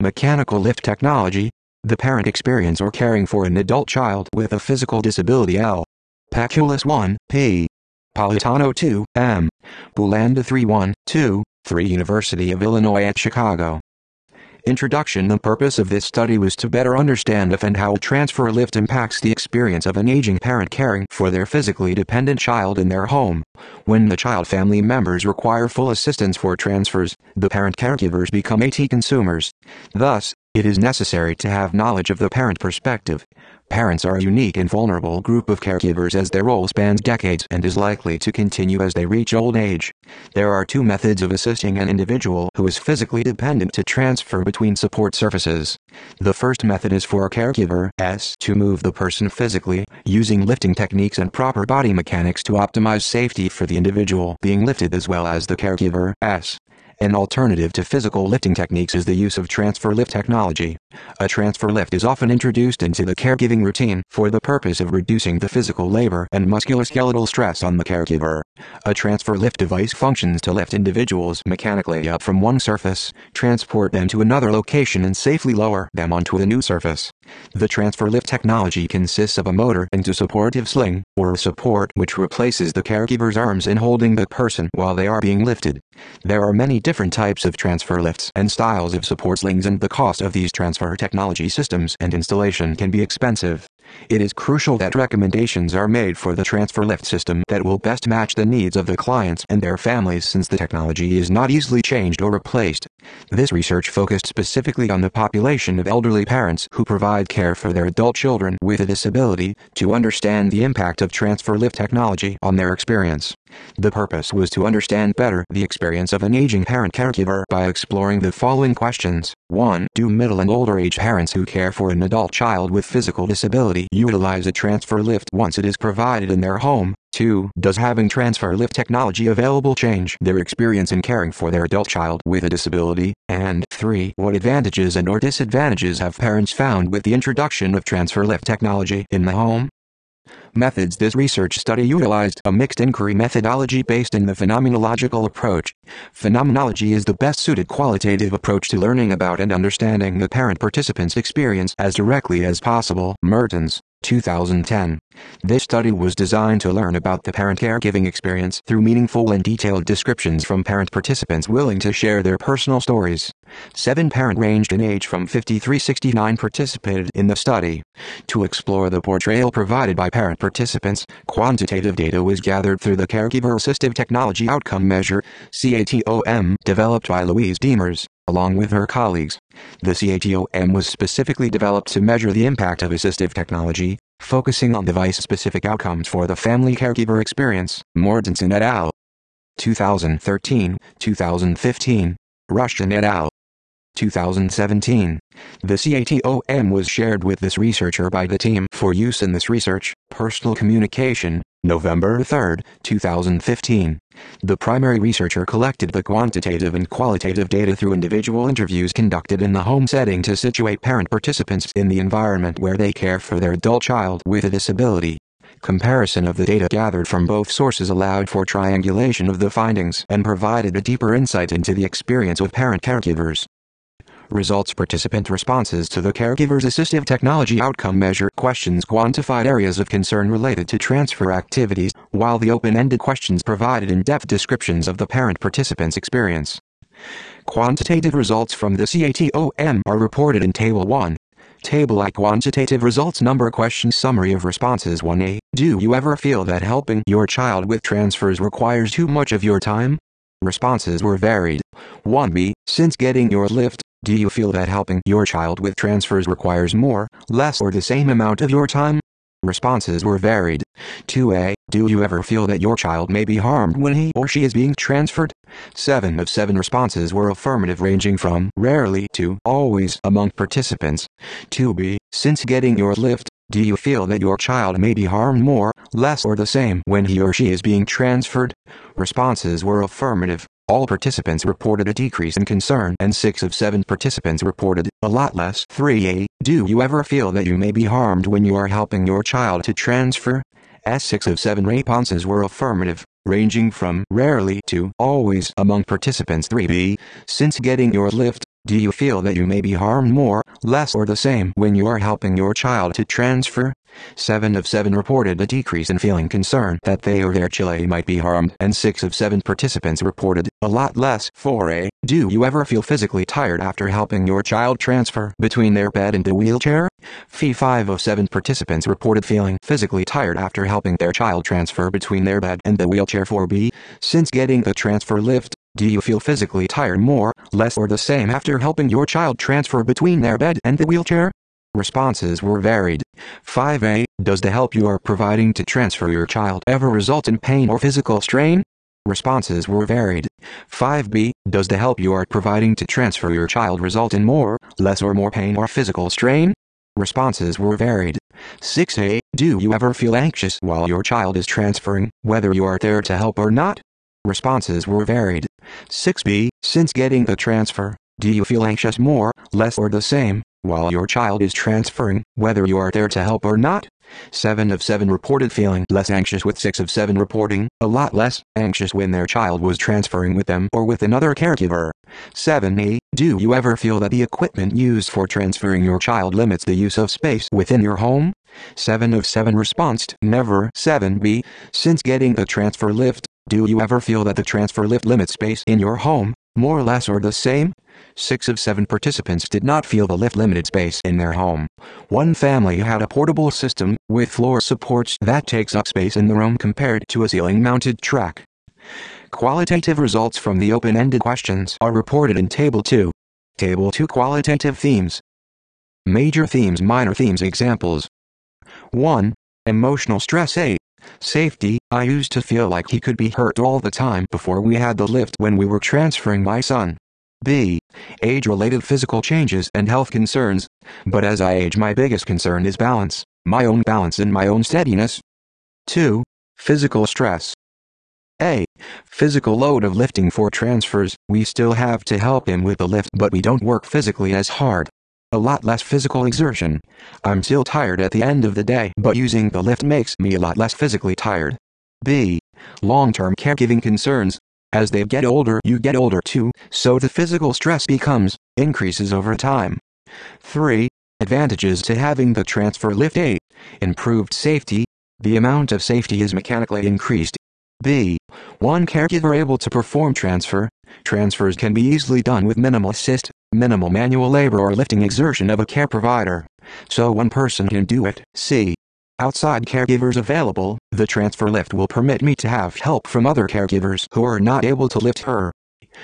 Mechanical lift technology. The parent experience or caring for an adult child with a physical disability L. Paculis 1, P. Politano 2, M. Bulanda 3 1, 2, 3 University of Illinois at Chicago. Introduction. The purpose of this study was to better understand if and how a transfer lift impacts the experience of an aging parent caring for their physically dependent child in their home. When the child family members require full assistance for transfers, the parent caregivers become AT consumers. Thus, it is necessary to have knowledge of the parent perspective. Parents are a unique and vulnerable group of caregivers as their role spans decades and is likely to continue as they reach old age. There are two methods of assisting an individual who is physically dependent to transfer between support surfaces. The first method is for a caregiver S to move the person physically, using lifting techniques and proper body mechanics to optimize safety for the individual being lifted as well as the caregiver S. An alternative to physical lifting techniques is the use of transfer lift technology. A transfer lift is often introduced into the caregiving routine for the purpose of reducing the physical labor and musculoskeletal stress on the caregiver. A transfer lift device functions to lift individuals mechanically up from one surface, transport them to another location and safely lower them onto a new surface. The transfer lift technology consists of a motor and a supportive sling, or support, which replaces the caregiver's arms in holding the person while they are being lifted. There are many different types of transfer lifts and styles of support slings, and the cost of these transfer technology systems and installation can be expensive. It is crucial that recommendations are made for the transfer lift system that will best match the needs of the clients and their families, since the technology is not easily changed or replaced. This research focused specifically on the population of elderly parents who provide care for their adult children with a disability to understand the impact of transfer lift technology on their experience. The purpose was to understand better the experience of an aging parent caregiver by exploring the following questions. 1. Do middle and older age parents who care for an adult child with physical disability utilize a transfer lift once it is provided in their home? 2. Does having transfer lift technology available change their experience in caring for their adult child with a disability? And 3. What advantages and or disadvantages have parents found with the introduction of transfer lift technology in the home? Methods. This research study utilized a mixed inquiry methodology based in the phenomenological approach. Phenomenology is the best suited qualitative approach to learning about and understanding the parent participant's experience as directly as possible. Mertens, 2010. This study was designed to learn about the parent caregiving experience through meaningful and detailed descriptions from parent participants willing to share their personal stories. 7 parents ranged in age from 53-69 participated in the study. To explore the portrayal provided by parent participants, quantitative data was gathered through the Caregiver Assistive Technology Outcome Measure, CATOM, developed by Louise Demers, along with her colleagues. The CATOM was specifically developed to measure the impact of assistive technology, focusing on device-specific outcomes for the family caregiver experience. Mortensen et al. 2013, 2015. Rushton et al. 2017. The CATOM was shared with this researcher by the team for use in this research. Personal Communication, November 3, 2015. The primary researcher collected the quantitative and qualitative data through individual interviews conducted in the home setting to situate parent participants in the environment where they care for their adult child with a disability. Comparison of the data gathered from both sources allowed for triangulation of the findings and provided a deeper insight into the experience of parent caregivers. Results. Participant responses to the Caregiver's Assistive Technology Outcome Measure questions quantified areas of concern related to transfer activities, while the open-ended questions provided in-depth descriptions of the parent participant's experience. Quantitative results from the CATOM are reported in Table 1. Table I. Quantitative results. Number question summary of responses. 1a. Do you ever feel that helping your child with transfers requires too much of your time? Responses were varied. 1b. Since getting your lift, do you feel that helping your child with transfers requires more, less, or the same amount of your time? Responses were varied. 2a. Do you ever feel that your child may be harmed when he or she is being transferred? 7 of 7 responses were affirmative, ranging from rarely to always among participants. 2b. Since getting your lift, do you feel that your child may be harmed more, less, or the same when he or she is being transferred? Responses were affirmative. All participants reported a decrease in concern, and 6 of 7 participants reported a lot less. 3a. Do you ever feel that you may be harmed when you are helping your child to transfer? 6 of 7 responses were affirmative, ranging from rarely to always among participants. 3b. Since getting your lift, Do you feel that you may be harmed more, less or the same when you are helping your child to transfer? 7 of 7 reported a decrease in feeling concern that they or their child might be harmed, and 6 of 7 participants reported a lot less. 4a. Do you ever feel physically tired after helping your child transfer between their bed and the wheelchair? 5 of 7 participants reported feeling physically tired after helping their child transfer between their bed and the wheelchair. 4b. Since getting the transfer lift, do you feel physically tired more, less or the same after helping your child transfer between their bed and the wheelchair? Responses were varied. 5a. Does the help you are providing to transfer your child ever result in pain or physical strain? Responses were varied. 5b. Does the help you are providing to transfer your child result in more, less or more pain or physical strain? Responses were varied. 6a. Do you ever feel anxious while your child is transferring, whether you are there to help or not? Responses were varied. 6b. Since getting the transfer, do you feel anxious more, less or the same, while your child is transferring, whether you are there to help or not? 7 of 7 reported feeling less anxious, with 6 of 7 reporting a lot less anxious when their child was transferring with them or with another caregiver. 7a. Do you ever feel that the equipment used for transferring your child limits the use of space within your home? 7 of 7 responded never. 7b. Since getting the transfer lift, do you ever feel that the transfer lift limits space in your home, more or less or the same? 6 of 7 participants did not feel the lift limited space in their home. One family had a portable system with floor supports that takes up space in the room compared to a ceiling-mounted track. Qualitative results from the open-ended questions are reported in Table 2. Table 2. Qualitative themes. Major themes, minor themes. Examples. 1. Emotional stress. A. Safety. I used to feel like he could be hurt all the time before we had the lift when we were transferring my son. B. Age-related physical changes and health concerns. But as I age, my biggest concern is balance, my own balance and my own steadiness. 2. Physical stress. A. Physical load of lifting for transfers. We still have to help him with the lift, but we don't work physically as hard. A lot less physical exertion. I'm still tired at the end of the day, but using the lift makes me a lot less physically tired. B. Long-term caregiving concerns. As they get older, you get older too, so the physical stress increases over time. 3. Advantages to having the transfer lift. A. Improved safety. The amount of safety is mechanically increased. B. One caregiver able to perform transfers can be easily done with minimal assist, minimal manual labor or lifting exertion of a care provider, so one person can do it. C. Outside caregivers available. The transfer lift will permit me to have help from other caregivers who are not able to lift her.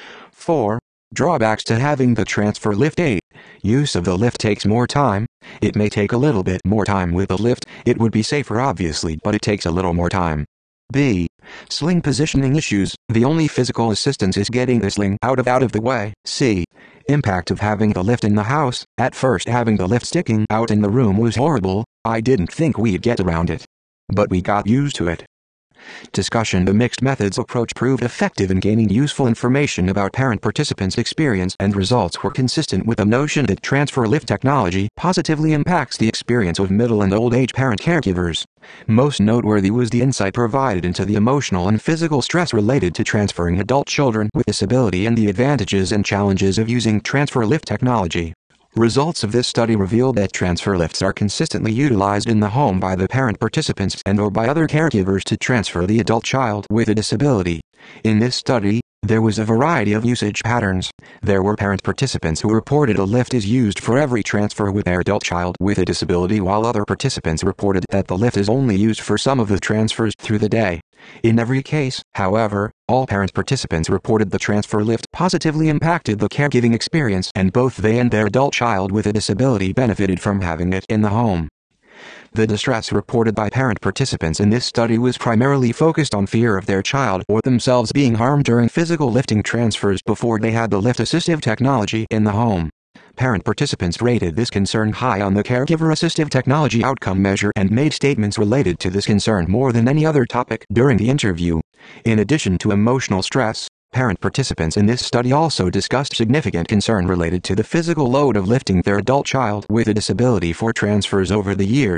4. Drawbacks to having the transfer lift. A. Use of the lift takes more time. It may take a little bit more time with the lift. It would be safer obviously, but it takes a little more time. B. Sling positioning issues. The only physical assistance is getting the sling out of the way. C. Impact of having the lift in the house. At first, having the lift sticking out in the room was horrible. I didn't think we'd get around it, but we got used to it. Discussion. The mixed methods approach proved effective in gaining useful information about parent participants' experience, and results were consistent with the notion that transfer lift technology positively impacts the experience of middle and old age parent caregivers. Most noteworthy was the insight provided into the emotional and physical stress related to transferring adult children with disability and the advantages and challenges of using transfer lift technology. Results of this study revealed that transfer lifts are consistently utilized in the home by the parent participants and or by other caregivers to transfer the adult child with a disability. In this study, there was a variety of usage patterns. There were parent participants who reported a lift is used for every transfer with their adult child with a disability, while other participants reported that the lift is only used for some of the transfers through the day. In every case, however, all parent participants reported the transfer lift positively impacted the caregiving experience, and both they and their adult child with a disability benefited from having it in the home. The distress reported by parent participants in this study was primarily focused on fear of their child or themselves being harmed during physical lifting transfers before they had the lift assistive technology in the home. Parent participants rated this concern high on the caregiver assistive technology outcome measure and made statements related to this concern more than any other topic during the interview. In addition to emotional stress, parent participants in this study also discussed significant concern related to the physical load of lifting their adult child with a disability for transfers over the years.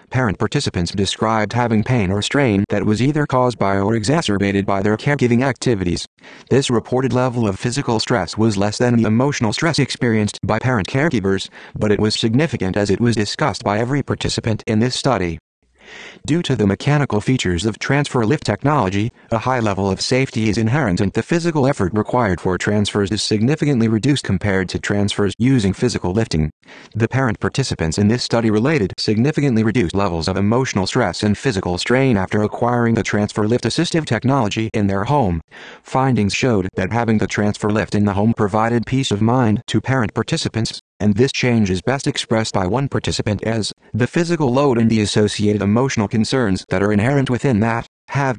parent participants described having pain or strain that was either caused by or exacerbated by their caregiving activities. This reported level of physical stress was less than the emotional stress experienced by parent caregivers, but it was significant as it was discussed by every participant in this study. Due to the mechanical features of transfer lift technology, a high level of safety is inherent and the physical effort required for transfers is significantly reduced compared to transfers using physical lifting. The parent participants in this study related significantly reduced levels of emotional stress and physical strain after acquiring the transfer lift assistive technology in their home. Findings showed that having the transfer lift in the home provided peace of mind to parent participants, and this change is best expressed by one participant as, the physical load and the associated emotional concerns that are inherent within that, have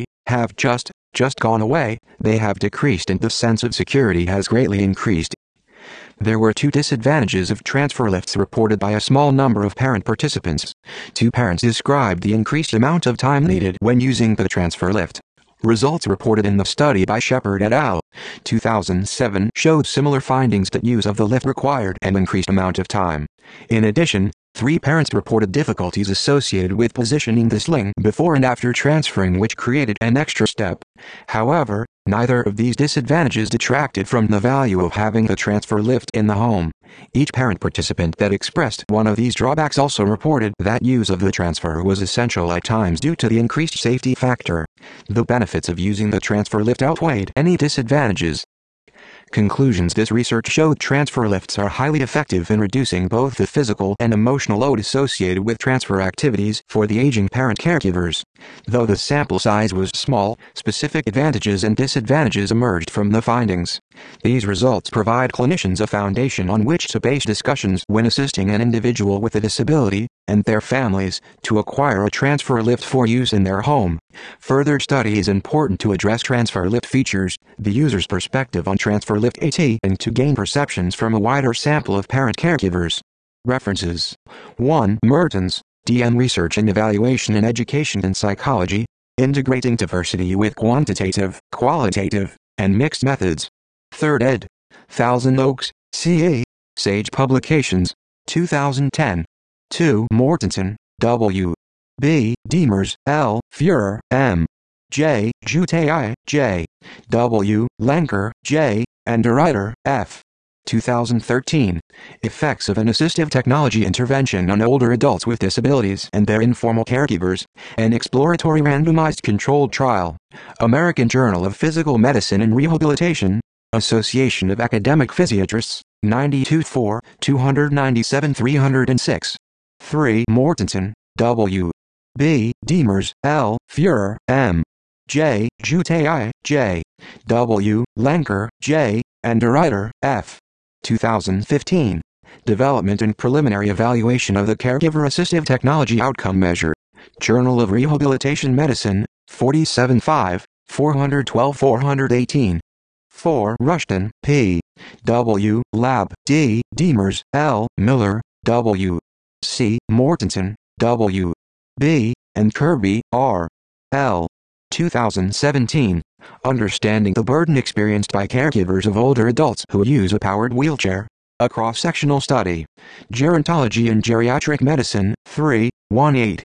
just gone away, they have decreased and the sense of security has greatly increased. There were 2 disadvantages of transfer lifts reported by a small number of parent participants. 2 parents described the increased amount of time needed when using the transfer lift. Results reported in the study by Shepard et al. 2007 showed similar findings that use of the lift required an increased amount of time. In addition, 3 parents reported difficulties associated with positioning the sling before and after transferring, which created an extra step. However, neither of these disadvantages detracted from the value of having the transfer lift in the home. Each parent participant that expressed one of these drawbacks also reported that use of the transfer was essential at times due to the increased safety factor. The benefits of using the transfer lift outweighed any disadvantages. Conclusions: this research showed transfer lifts are highly effective in reducing both the physical and emotional load associated with transfer activities for the aging parent caregivers. Though the sample size was small, specific advantages and disadvantages emerged from the findings. These results provide clinicians a foundation on which to base discussions when assisting an individual with a disability, and their families, to acquire a transfer lift for use in their home. Further study is important to address transfer lift features, the user's perspective on transfer lift AT, and to gain perceptions from a wider sample of parent caregivers. References: 1. Mertens, D.M. Research and Evaluation in Education and Psychology, Integrating Diversity with Quantitative, Qualitative, and Mixed Methods. 3rd ed. Thousand Oaks, C.A., Sage Publications, 2010. 2. Mortensen, W. B. Diemers, L. Fuhrer, M. J. Jutai, J. W. Lenker, J. and Reiter, F. 2013. Effects of an assistive technology intervention on older adults with disabilities and their informal caregivers, an exploratory randomized controlled trial. American Journal of Physical Medicine and Rehabilitation, Association of Academic Physiatrists, 92-4, 297-306. 3. Mortensen, W. B. Diemers, L. Fuhrer, M. J. Jutai, J. W. Lenker, J. and Reiter, F. 2015. Development and Preliminary Evaluation of the Caregiver Assistive Technology Outcome Measure. Journal of Rehabilitation Medicine, 47-5, 412-418. 4. Rushton, P. W. Lab, D. Diemers, L. Miller, W. C. Mortensen, W. B. and Kirby, R. L. 2017. Understanding the burden experienced by caregivers of older adults who use a powered wheelchair. A cross-sectional study. Gerontology and Geriatric Medicine, 3, 18.